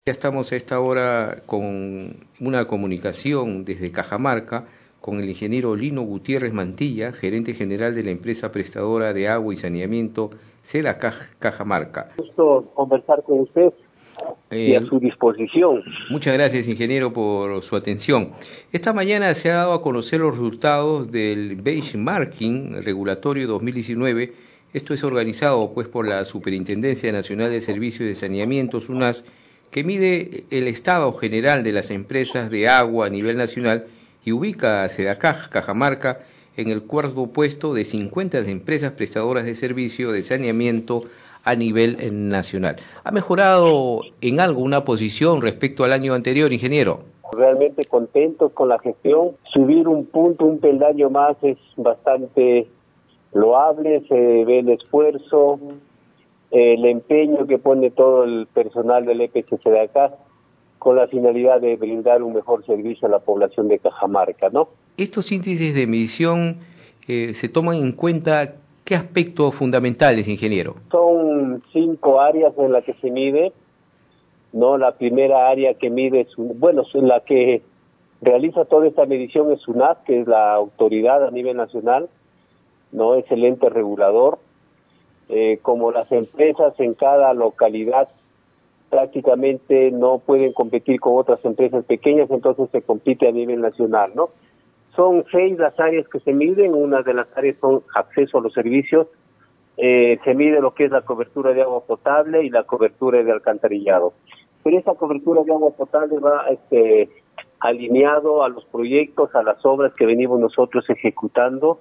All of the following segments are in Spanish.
Ya estamos a esta hora con una comunicación desde Cajamarca con el ingeniero Lino Gutiérrez Mantilla, gerente general de la empresa prestadora de agua y saneamiento SEDACAJ Cajamarca. Gusto conversar con usted y a su disposición. Muchas gracias, ingeniero, por su atención. Esta mañana se ha dado a conocer los resultados del Benchmarking Regulatorio 2019. Esto es organizado por la Superintendencia Nacional de Servicios de Saneamiento, SUNAS, que mide el estado general de las empresas de agua a nivel nacional y ubica a SEDACAJ Cajamarca en el cuarto puesto de 50 empresas prestadoras de servicio de saneamiento a nivel nacional. ¿Ha mejorado en algo una posición respecto al año anterior, ingeniero? Realmente contentos con la gestión. Subir un punto, un peldaño más es bastante loable, se ve el esfuerzo, el empeño que pone todo el personal del EPCC de acá con la finalidad de brindar un mejor servicio a la población de Cajamarca, ¿no? Estos índices de medición se toman en cuenta ¿qué aspectos fundamentales, ingeniero? Son 5 áreas en las que se mide, ¿no? La primera área que mide, la que realiza toda esta medición es SUNAS, que es la autoridad a nivel nacional, ¿no? Es el ente regulador. Como las empresas en cada localidad prácticamente no pueden competir con otras empresas pequeñas, entonces se compite a nivel nacional, ¿no? Son 6 las áreas que se miden. Una de las áreas son acceso a los servicios, se mide lo que es la cobertura de agua potable y la cobertura de alcantarillado. Pero esa cobertura de agua potable va alineado a los proyectos, a las obras que venimos nosotros ejecutando.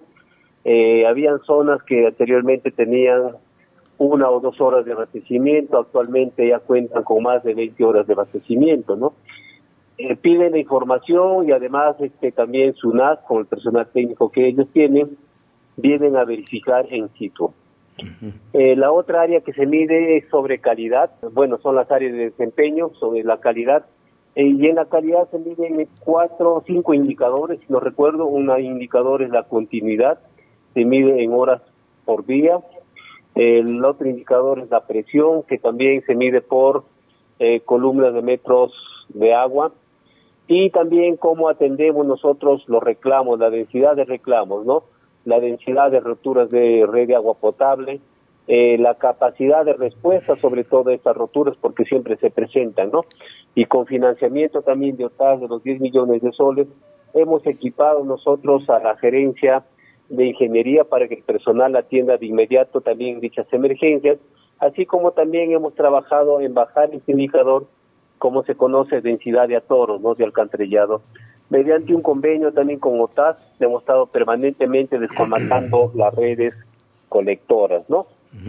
Habían zonas que anteriormente tenían 1 o 2 horas de abastecimiento, actualmente ya cuentan con más de 20 horas de abastecimiento, ¿no? Piden la información y además también SUNAS, con el personal técnico que ellos tienen, vienen a verificar en situ. La otra área que se mide es sobre calidad. Son las áreas de desempeño, sobre la calidad. Y en la calidad se miden 4 o 5 indicadores, si no recuerdo. Un indicador es la continuidad, se mide en horas por día. El otro indicador es la presión, que también se mide por columnas de metros de agua. Y también cómo atendemos nosotros los reclamos, la densidad de reclamos, ¿no? La densidad de roturas de red de agua potable, la capacidad de respuesta sobre todo estas roturas, porque siempre se presentan, ¿no? Y con financiamiento también de OTAS de los 10 millones de soles, hemos equipado nosotros a la gerencia de ingeniería para que el personal atienda de inmediato también dichas emergencias, así como también hemos trabajado en bajar este indicador, como se conoce, densidad de atoros, ¿no? De alcantarillado. Mediante un convenio también con OTAS, hemos estado permanentemente descolmatando las redes colectoras, ¿no?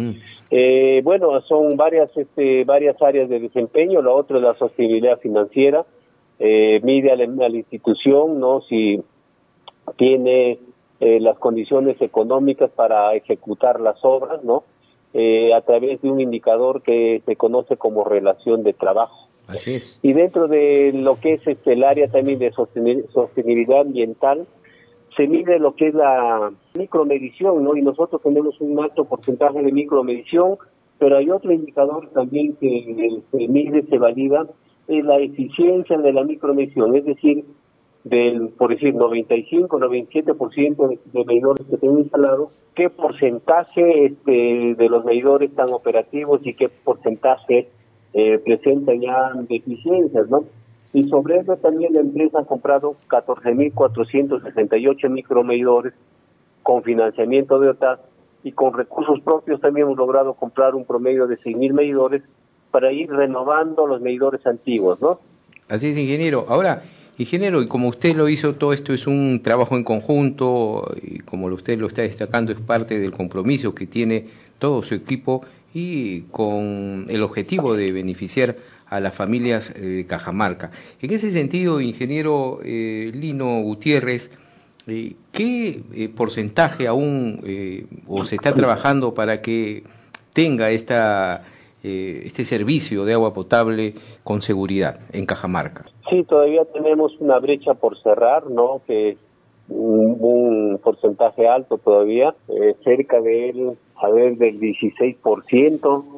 Son varias áreas de desempeño. La otra es la sostenibilidad financiera. Mide a la institución, ¿no? Si tiene las condiciones económicas para ejecutar las obras, ¿no? A través de un indicador que se conoce como relación de trabajo. Así es. Y dentro de lo que es el área también de sostenibilidad ambiental, se mide lo que es la micromedición, ¿no? Y nosotros tenemos un alto porcentaje de micromedición, pero hay otro indicador también que se mide, se valida, es la eficiencia de la micromedición, es decir, por decir, 95-97% de medidores que tengo instalados, qué porcentaje de los medidores están operativos y qué porcentaje presentan ya deficiencias, ¿no? Y sobre eso también la empresa ha comprado 14.468 micromedidores con financiamiento de OTAS, y con recursos propios también hemos logrado comprar un promedio de 6.000 medidores para ir renovando los medidores antiguos, ¿no? Así es, ingeniero. Ahora, ingeniero, y como usted lo hizo, todo esto es un trabajo en conjunto, y como usted lo está destacando, es parte del compromiso que tiene todo su equipo y con el objetivo de beneficiar a las familias de Cajamarca. En ese sentido, ingeniero Lino Gutiérrez, ¿qué porcentaje aún o se está trabajando para que tenga este servicio de agua potable con seguridad en Cajamarca? Sí, todavía tenemos una brecha por cerrar, ¿no? Que un porcentaje alto todavía, cerca del 16%,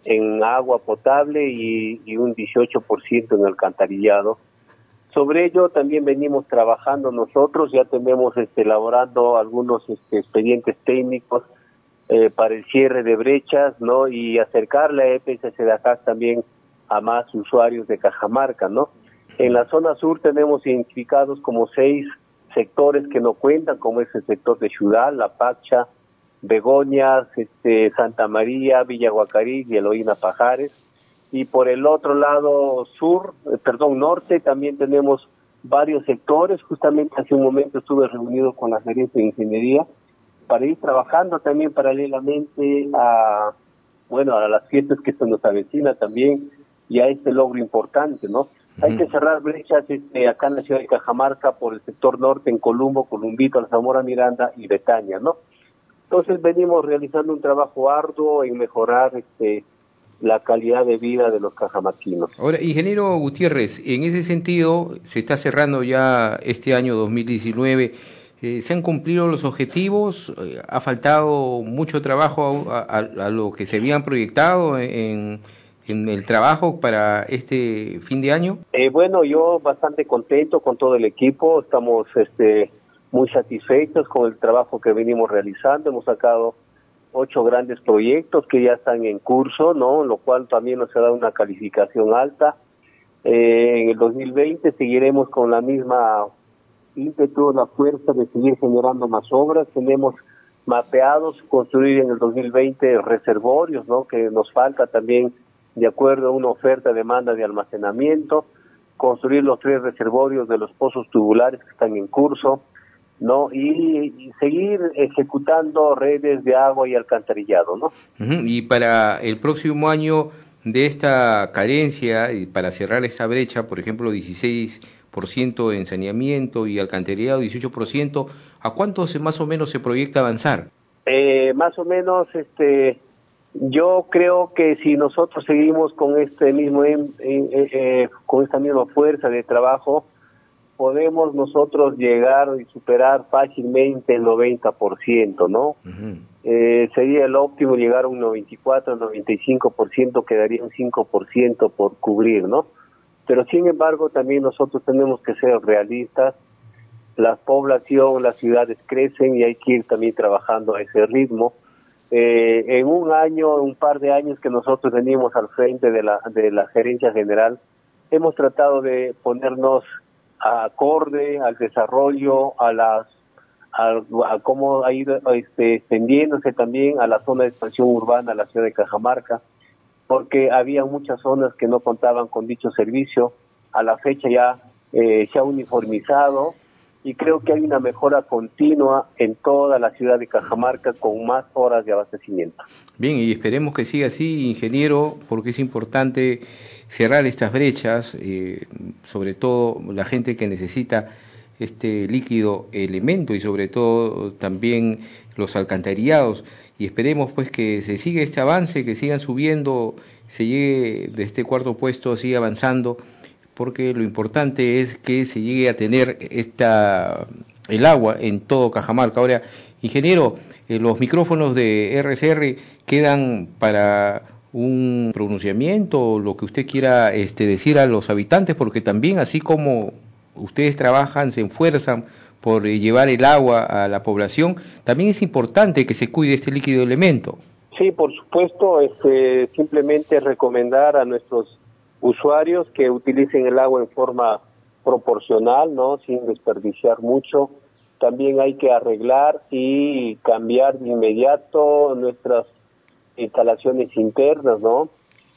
en agua potable y un 18% en alcantarillado. Sobre ello también venimos trabajando nosotros, ya tenemos elaborando algunos expedientes técnicos para el cierre de brechas, ¿no? Y acercar la EPS SEDACAC también a más usuarios de Cajamarca, ¿no? En la zona sur tenemos identificados como 6 sectores que no cuentan, como es el sector de Xudal, La Pacha, Begonias, Santa María, Villa Guacarí y Eloína Pajares. Y por el otro lado norte, también tenemos varios sectores. Justamente hace un momento estuve reunido con la gerencia de ingeniería para ir trabajando también paralelamente a las fiestas que se nos avecina también y a este logro importante, ¿no? Hay que cerrar brechas acá en la ciudad de Cajamarca por el sector norte, en Columbo, Columbito, Alzamora, Miranda y Betania, ¿no? Entonces venimos realizando un trabajo arduo en mejorar la calidad de vida de los cajamarquinos. Ahora, ingeniero Gutiérrez, en ese sentido, se está cerrando ya este año 2019, ¿se han cumplido los objetivos? ¿Ha faltado mucho trabajo a lo que se habían proyectado en el trabajo para este fin de año? Yo bastante contento con todo el equipo, estamos muy satisfechos con el trabajo que venimos realizando, hemos sacado 8 grandes proyectos que ya están en curso, ¿no? Lo cual también nos ha dado una calificación alta. En el 2020 seguiremos con la misma ímpetu, la fuerza de seguir generando más obras. Tenemos mapeados construir en el 2020 reservorios, ¿no? Que nos falta también, de acuerdo a una oferta-demanda de almacenamiento, construir los 3 reservorios de los pozos tubulares que están en curso, ¿no? Y seguir ejecutando redes de agua y alcantarillado, ¿no? Y para el próximo año de esta carencia, y para cerrar esa brecha, por ejemplo, 16% en saneamiento y alcantarillado, 18%, ¿a cuántos más o menos se proyecta avanzar? Más o menos, yo creo que si nosotros seguimos con con esta misma fuerza de trabajo, podemos nosotros llegar y superar fácilmente el 90%, ¿no? Sería el óptimo llegar a un 94, 95%, quedaría un 5% por cubrir, ¿no? Pero sin embargo también nosotros tenemos que ser realistas. La población, las ciudades crecen y hay que ir también trabajando a ese ritmo. En un par de años que nosotros venimos al frente de la gerencia general, hemos tratado de ponernos acorde al desarrollo, a cómo ha ido extendiéndose también a la zona de expansión urbana de la ciudad de Cajamarca, porque había muchas zonas que no contaban con dicho servicio. A la fecha ya se ha uniformizado y creo que hay una mejora continua en toda la ciudad de Cajamarca con más horas de abastecimiento. Bien, y esperemos que siga así, ingeniero, porque es importante cerrar estas brechas, sobre todo la gente que necesita este líquido elemento y sobre todo también los alcantarillados, y esperemos pues que se siga este avance, que sigan subiendo, se llegue de este 4º puesto, siga avanzando, porque lo importante es que se llegue a tener el agua en todo Cajamarca. Ahora, ingeniero, los micrófonos de RCR quedan para un pronunciamiento o lo que usted quiera decir a los habitantes, porque también así como ustedes trabajan, se esfuerzan por llevar el agua a la población, también es importante que se cuide este líquido elemento. Sí, por supuesto, simplemente recomendar a nuestros usuarios que utilicen el agua en forma proporcional, ¿no? Sin desperdiciar mucho. También hay que arreglar y cambiar de inmediato nuestras instalaciones internas, ¿no?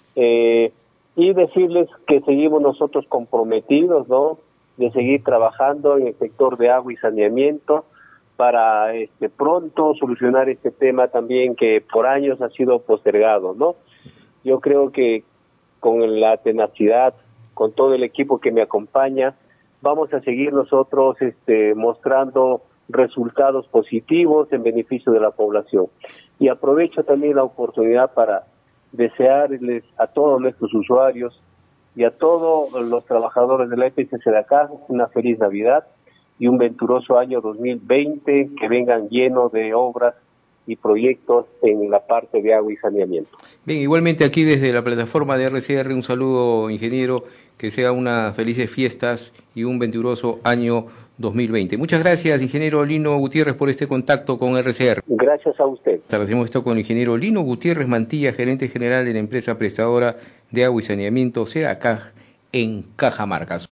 Y decirles que seguimos nosotros comprometidos, ¿no? De seguir trabajando en el sector de agua y saneamiento para pronto solucionar este tema también que por años ha sido postergado, ¿no? Yo creo que con la tenacidad, con todo el equipo que me acompaña, vamos a seguir nosotros mostrando resultados positivos en beneficio de la población. Y aprovecho también la oportunidad para desearles a todos nuestros usuarios y a todos los trabajadores de la EPS SEDACAC una feliz Navidad y un venturoso año 2020, que vengan llenos de obras y proyectos en la parte de agua y saneamiento. Bien, igualmente aquí desde la plataforma de RCR un saludo, ingeniero, que sea unas felices fiestas y un venturoso año 2020. Muchas gracias, ingeniero Lino Gutiérrez, por este contacto con RCR. Gracias a usted. Establecemos esto con el ingeniero Lino Gutiérrez Mantilla, gerente general de la empresa prestadora de agua y saneamiento CEACAG en Cajamarca.